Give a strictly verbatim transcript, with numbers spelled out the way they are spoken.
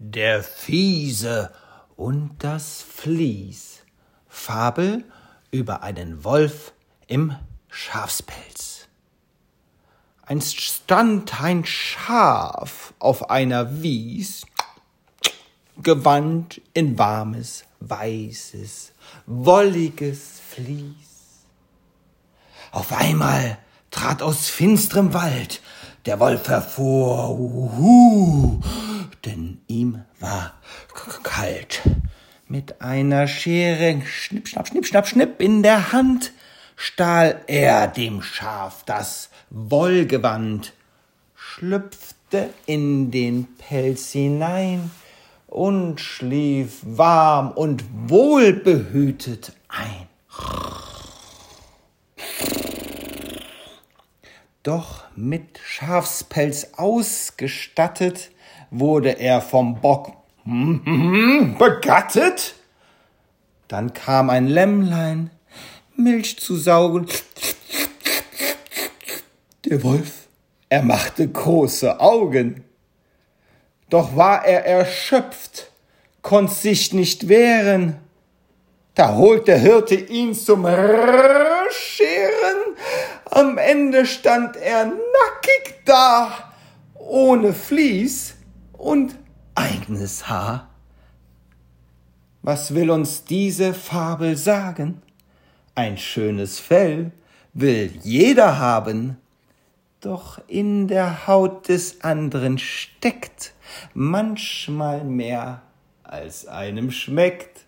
Der Fiese und das Vlies. Fabel über einen Wolf im Schafspelz. Einst stand ein Schaf auf einer Wies, gewandt in warmes, weißes, wolliges Vlies. Auf einmal trat aus finsterem Wald der Wolf hervor, uhu, denn ihm war kalt. Mit einer Schere, schnipp, schnapp, schnipp, schnapp, schnipp, in der Hand stahl er dem Schaf das Wollgewand, schlüpfte in den Pelz hinein und schlief warm und wohlbehütet ein. Doch mit Schafspelz ausgestattet wurde er vom Bock begattet. Dann kam ein Lämmlein, Milch zu saugen. Der Wolf, er machte große Augen. Doch war er erschöpft, konnt sich nicht wehren. Da holt der Hirte ihn zum Scheren. Am Ende stand er nackig da, ohne Vlies und eigenes Haar. Was will uns diese Fabel sagen? Ein schönes Fell will jeder haben, doch in der Haut des anderen steckt manchmal mehr, als einem schmeckt.